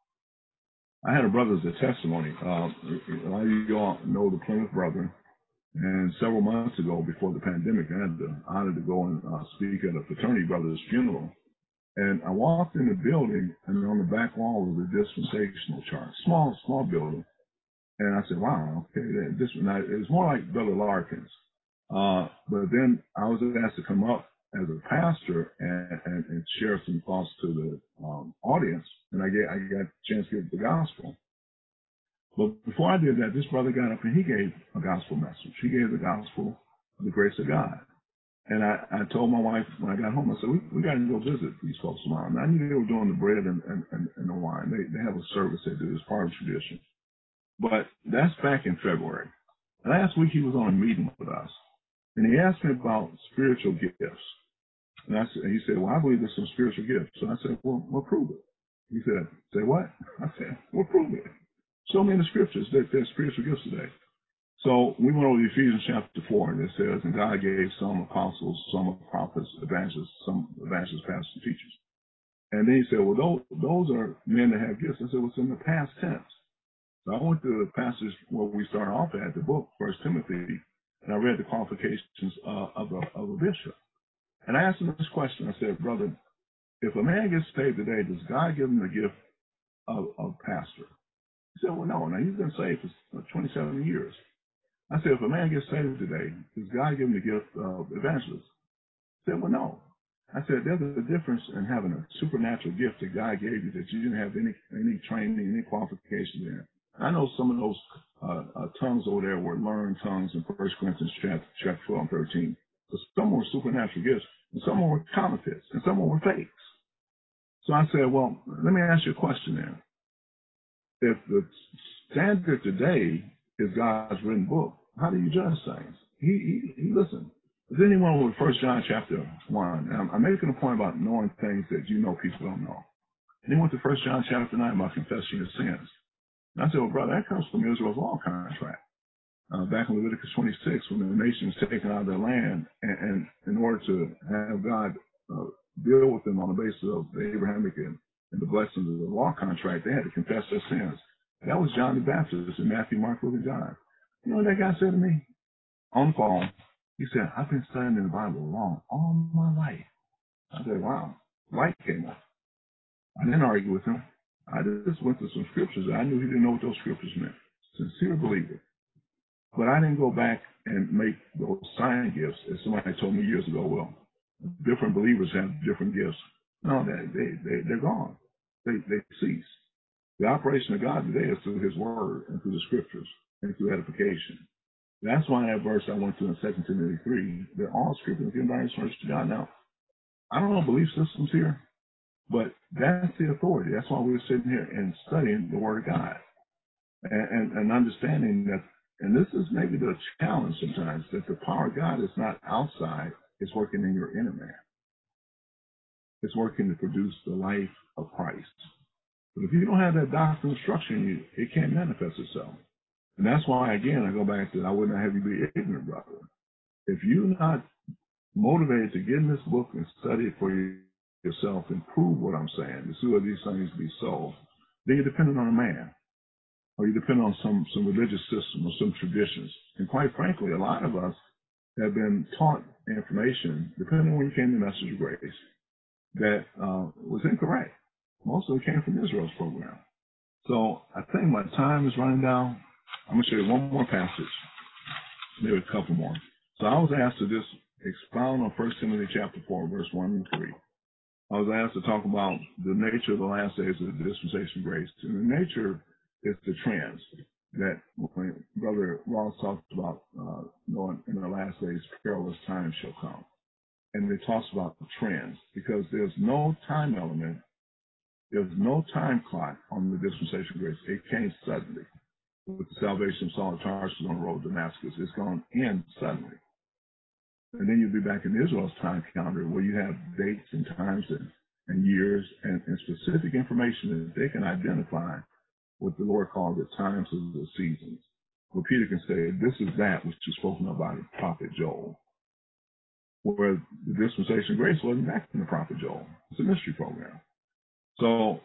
I had a brother as a testimony. Uh, a lot of you all know the Plymouth Brethren. And several months ago, before the pandemic, I had the honor to go and uh, speak at a fraternity brother's funeral. And I walked in the building, and on the back wall was a dispensational chart, small, small building. And I said, wow, okay, this one, it was more like Brother Larkins. Uh, but then I was asked to come up as a pastor and, and, and share some thoughts to the um, audience. And I, get, I got a chance to give the gospel. But before I did that, this brother got up and he gave a gospel message. He gave the gospel of the grace of God. And I, I told my wife when I got home, I said, we, we got to go visit these folks tomorrow. And I knew they were doing the bread and, and, and, and the wine. They, they have a service they do as part of tradition. But that's back in February. Last week he was on a meeting with us. And he asked me about spiritual gifts. And I said, he said, well, I believe there's some spiritual gifts. So I said, well, well, prove it. He said, say what? I said, well, prove it. Show me in the scriptures that there's spiritual gifts today. So we went over to Ephesians chapter four, and it says, and God gave some apostles, some prophets, evangelists, some evangelists, pastors, and teachers. And then he said, well, those, those are men that have gifts. I said, well, it's in the past tense. So I went to the passage where we started off at, the book, First Timothy, and I read the qualifications uh, of, a, of a bishop. And I asked him this question. I said, brother, if a man gets saved today, does God give him the gift of, of pastor? He said, well, no. Now, he's been saved for twenty-seven years. I said, if a man gets saved today, does God give him the gift of evangelist? I said, well, no. I said, there's a difference in having a supernatural gift that God gave you that you didn't have any any training, any qualifications in. I know some of those uh, uh, tongues over there were learned tongues in First Corinthians chapter, chapter twelve and thirteen. But some were supernatural gifts, and some were counterfeits, and some were fakes. So I said, well, let me ask you a question then. If the standard today is God's written book, how do you judge things? He, he, he listen. Is anyone with First John chapter one? I'm, I'm making a point about knowing things that you know people don't know. And he went to First John chapter nine about confessing your sins. And I said, well, brother, that comes from Israel's law contract. Uh, back in Leviticus twenty-six, when the nation was taken out of their land, and, and in order to have God uh, deal with them on the basis of the Abrahamic and, and the blessings of the law contract, they had to confess their sins. That was John the Baptist in Matthew, Mark, Luke, and John. You know what that guy said to me on the phone? He said, I've been studying the Bible long, all my life. I said, wow. Light came on. I didn't argue with him. I just went to some scriptures. I knew he didn't know what those scriptures meant. Sincere believer. But I didn't go back and make those sign gifts, as somebody told me years ago. Well, different believers have different gifts. No, they, they, they, they're gone. They, they cease. The operation of God today is through his word and through the scriptures and through edification. That's why that verse I went to in Second Timothy three, they're all scriptures given by instruction to God. Now, I don't know belief systems here, but that's the authority. That's why we're sitting here and studying the word of God and, and, and understanding that. And this is maybe the challenge sometimes, that the power of God is not outside, it's working in your inner man. It's working to produce the life of Christ. But if you don't have that doctrinal structure in you, it can't manifest itself. And that's why, again, I go back to, I would not have you be ignorant, brother. If you're not motivated to get in this book and study it for yourself and prove what I'm saying, to see whether these things be so, then you're dependent on a man. Or you depend on some, some religious system or some traditions. And quite frankly, a lot of us have been taught information, depending on when you came to Message of Grace, that uh, was incorrect. Most of it came from Israel's program. So I think my time is running down. I'm going to show you one more passage, maybe a couple more. So I was asked to just expound on First Timothy chapter four, verse one and three. I was asked to talk about the nature of the last days of the dispensation of grace. And the nature is the trends that when Brother Ross talks about, uh, knowing in the last days, perilous times shall come. And it talks about the trends because there's no time element, there's no time clock on the dispensation of grace. It came suddenly. With the salvation of Saul of Tarsus on the road to Damascus, it's gone in suddenly. And then you'll be back in Israel's time calendar where you have dates and times and, and years and, and specific information that they can identify what the Lord called the times of the seasons. Where Peter can say, this is that which is spoken about in Prophet Joel. Where the dispensation of grace wasn't back in the Prophet Joel. It's a mystery program. So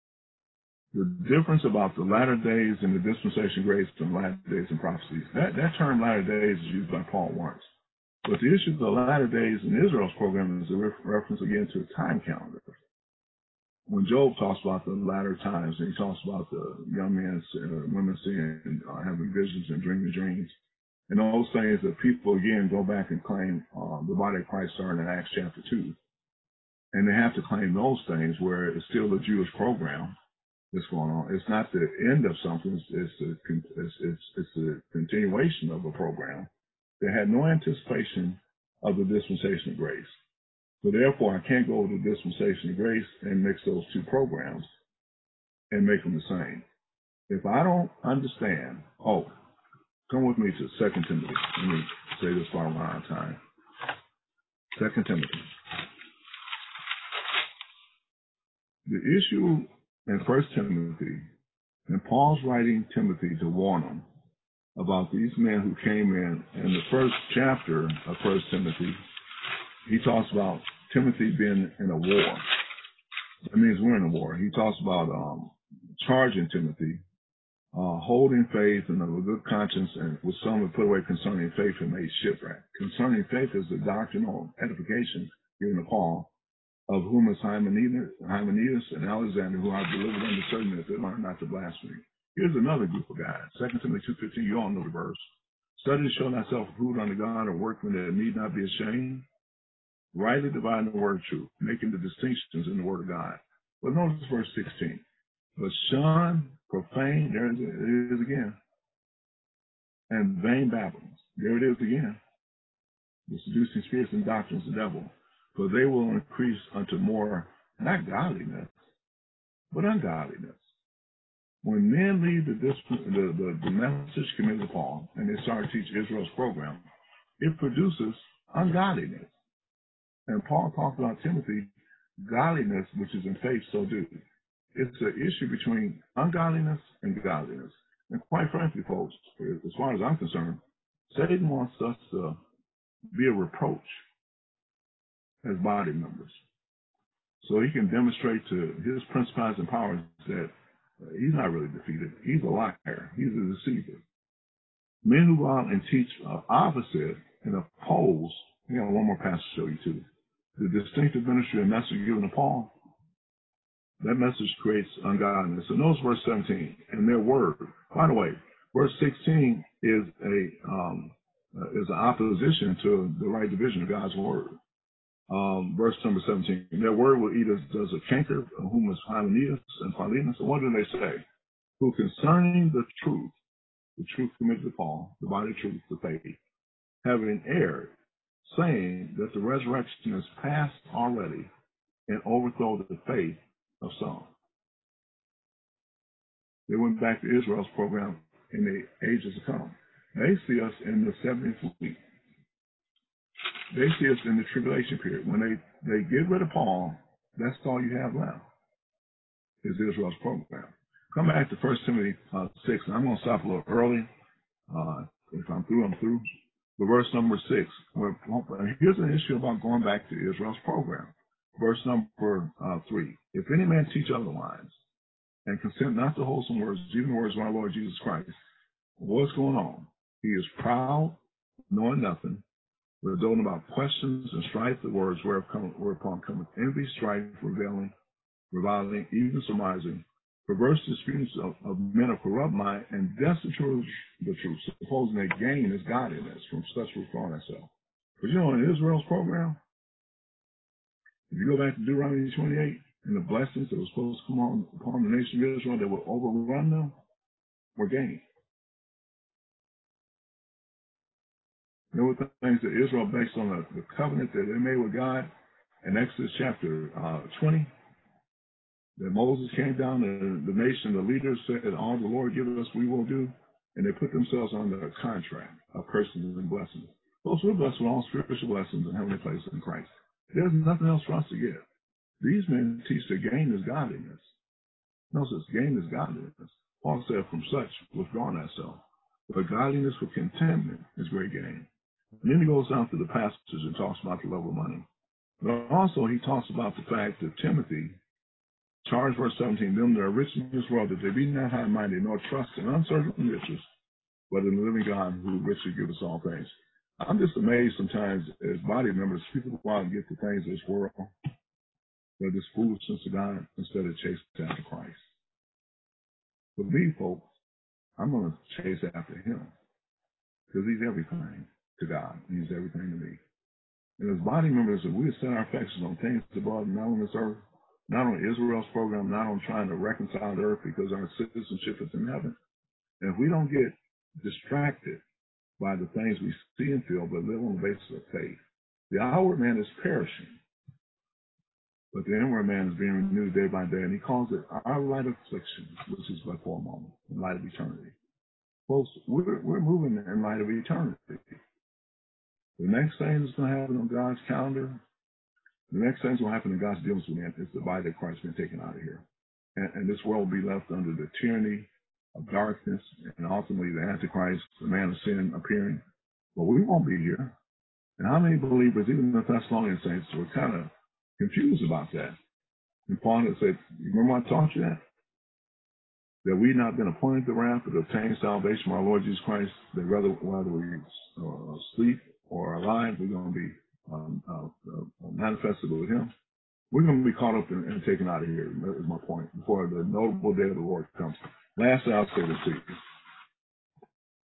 the difference about the latter days and the dispensation of grace and latter days and prophecies, that, that term latter days is used by Paul once. But the issue of the latter days in Israel's program is a reference again to a time calendar. When Job talks about the latter times, and he talks about the young men, uh, women seeing, uh, having visions and dreaming dreams, and those things that people again go back and claim uh, the body of Christ starting in Acts chapter two, and they have to claim those things where it's still a Jewish program that's going on. It's not the end of something; it's it's a, it's, it's, it's a continuation of a program that had no anticipation of the dispensation of grace. So therefore, I can't go to the dispensation of grace and mix those two programs and make them the same. If I don't understand, oh, come with me to Second Timothy. Let me say this while we're on time. Second Timothy. The issue in First Timothy, and Paul's writing Timothy to warn him about these men who came in. In the first chapter of First Timothy, he talks about Timothy being in a war. That means we're in a war. He talks about um, charging Timothy, uh, holding faith and of a good conscience, and with some would put away concerning faith and made shipwreck. Concerning faith is the doctrinal edification given to Paul, of whom is Hymenaeus, Hymenaeus and Alexander, who are delivered unto certain that they learn not to blaspheme. Here's another group of guys. Second Timothy two fifteen, you all know the verse. Study to show thyself approved unto God, a workman that need not be ashamed, rightly dividing the word of truth, making the distinctions in the word of God. But notice verse sixteen. But shun profane, there it is again, and vain babblings. There it is again. The seducing spirits and doctrines of the devil. For they will increase unto more, not godliness, but ungodliness. When men leave the, the, the, the message committed to Paul and they start to teach Israel's program, it produces ungodliness. And Paul talked about Timothy, godliness, which is in faith, so do. It's an issue between ungodliness and godliness. And quite frankly, folks, as far as I'm concerned, Satan wants us to be a reproach as body members. So he can demonstrate to his principalities and powers that uh, he's not really defeated. He's a liar. He's a deceiver. Men who go out and teach uh, opposite and oppose, you know, one more passage to show you too. The distinctive ministry and message given to Paul, that message creates ungodliness. So notice verse seventeen, and their word. By the way, verse sixteen is a um, uh, is an opposition to the right division of God's word. Um, verse number seventeen, their word will eat as does a canker, whom is Hymenaeus and Philetus. So what do they say? Who concerning the truth, the truth committed to Paul, the body of truth, the faith, having erred, saying that the resurrection is past already, and overthrow the faith of some. They went back to Israel's program in the ages to come. They see us in the seventieth week. They see us in the tribulation period. When they, they get rid of Paul, that's all you have left is Israel's program. Come back to First Timothy uh, six, and I'm going to stop a little early. Uh, if I'm through, I'm through. But verse number six, where, here's an issue about going back to Israel's program. Verse number uh, three, if any man teach otherwise and consent not to wholesome words, even the words of our Lord Jesus Christ, what's going on? He is proud, knowing nothing, redoling about questions and strife, the words whereupon cometh envy, strife, reveling, reviling, even surmising, perverse disputes of, of men of corrupt mind, and destitute of the truth, supposing that gain is godliness. From such withdraw thyself. But you know, in Israel's program, if you go back to Deuteronomy twenty-eight, and the blessings that were supposed to come on upon the nation of Israel that would overrun them were gained. There were things that Israel, based on the, the covenant that they made with God in Exodus chapter uh, twenty, that Moses came down, and the nation, the leaders said, all the Lord give us, we will do. And they put themselves under a contract of curses and blessings. Those were blessed with all spiritual blessings in heavenly places in Christ. There's nothing else for us to get. These men teach that gain is godliness. No such gain is godliness. Paul said, from such withdraw thyself. But godliness with contentment is great gain. And then he goes down to the passages and talks about the love of money. But also he talks about the fact that Timothy, charge verse seventeen, them that are rich in this world, that they be not high-minded, nor trust in uncertain riches, but in the living God who richly gives us all things. I'm just amazed sometimes as body members, people go out and get the things of this world, but this foolishness of God instead of chasing after Christ. For me, folks, I'm going to chase after him because he's everything to God. He's everything to me. And as body members, if we set our affections on things above, not on this earth, not on Israel's program, not on trying to reconcile the earth because our citizenship is in heaven. And if we don't get distracted by the things we see and feel, but live on the basis of faith, the outward man is perishing, but the inward man is being renewed day by day. And he calls it our light affliction, which is but for a moment, in light of eternity. Folks, we're, we're moving in light of eternity. The next thing that's going to happen on God's calendar, the next thing that's going to happen in God's dealings with man is the body that Christ has been taken out of here. And, and this world will be left under the tyranny of darkness and ultimately the Antichrist, the man of sin appearing. But we won't be here. And how many believers, even the Thessalonian saints, were kind of confused about that? And Paul had said, remember I taught you that? That we've not been appointed to wrath, but obtain salvation from our Lord Jesus Christ, that whether, whether we uh, sleep or alive, we're going to be um, uh, uh, manifested with him. We're going to be caught up and, and taken out of here. That is my point. Before the notable day of the Lord comes. Lastly, I'll say this to you.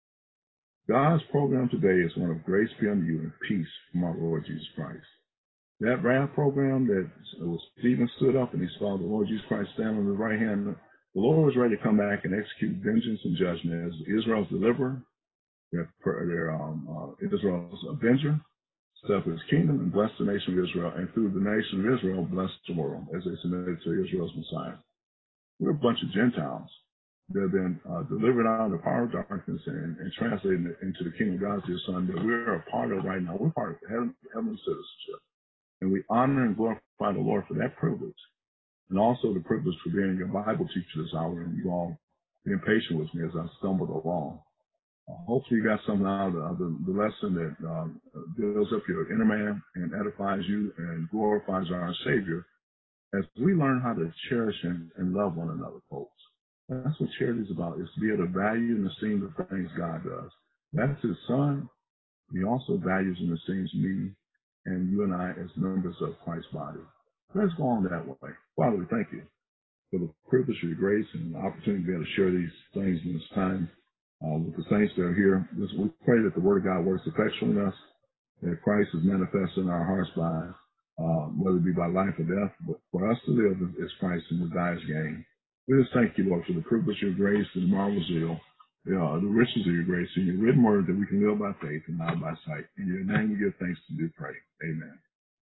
God's program today is one of grace be unto you and peace from our Lord Jesus Christ. That wrath program that was Stephen stood up and he saw the Lord Jesus Christ stand on his right hand. The Lord was ready to come back and execute vengeance and judgment as Israel's deliverer, their, their um, uh, Israel's avenger, set up his kingdom and bless the nation of Israel, and through the nation of Israel, bless the world as they submitted to Israel's Messiah. We're a bunch of Gentiles that have been uh, delivered out of the power of darkness and, and translated into the kingdom of God through His Son that we're a part of right now. We're part of heaven, heavenly citizenship. And we honor and glorify the Lord for that privilege. And also the privilege for being your Bible teacher this hour and you all being patient with me as I stumbled along. Uh, hopefully you got something out of the, the lesson that um, builds up your inner man and edifies you and glorifies our Savior as we learn how to cherish and, and love one another, folks. That's what charity is about, is to be able to value and esteem the things God does. That's His Son. He also values and esteems me and you and I as members of Christ's body. Let's go on that way. Father, we thank you for the privilege of your grace and the opportunity to be able to share these things in this time uh, with the saints that are here. We pray that the Word of God works effectually in us, that Christ is manifest in our hearts by, uh, whether it be by life or death, but for us to live is Christ and to die is gain. We just thank you, Lord, for the privilege of your grace and the marvelous zeal, uh, the riches of your grace and your written word that we can live by faith and not by sight. In your name we give thanks to do pray. Amen.